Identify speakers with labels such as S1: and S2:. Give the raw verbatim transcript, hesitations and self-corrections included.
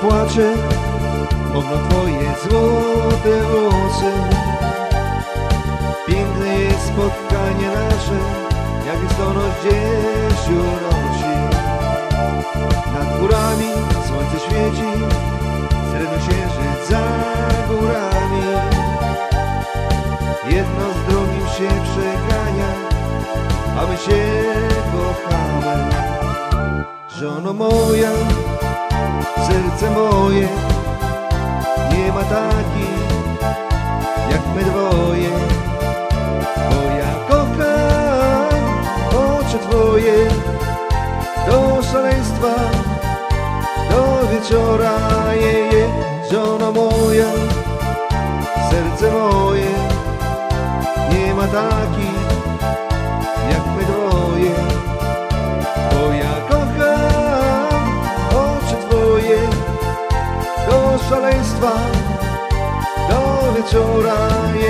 S1: płacze, mogą twoje złote włosy. Piękne jest spotkanie nasze, jak listonosz gdzieś unosi. Nad górami słońce świeci, srebrnoksiężyc za górami. Jedno z drugim się przegania, a my się kochamy. Żono moja, serce moje, nie ma takich jak my dwoje. Bo ja kocham oczy twoje do szaleństwa, do wieczora. Je, je. Żono moja, serce moje, nie ma takich jak my dwoje. Bo ja kocham oczy twoje do szaleństwa, do wieczora.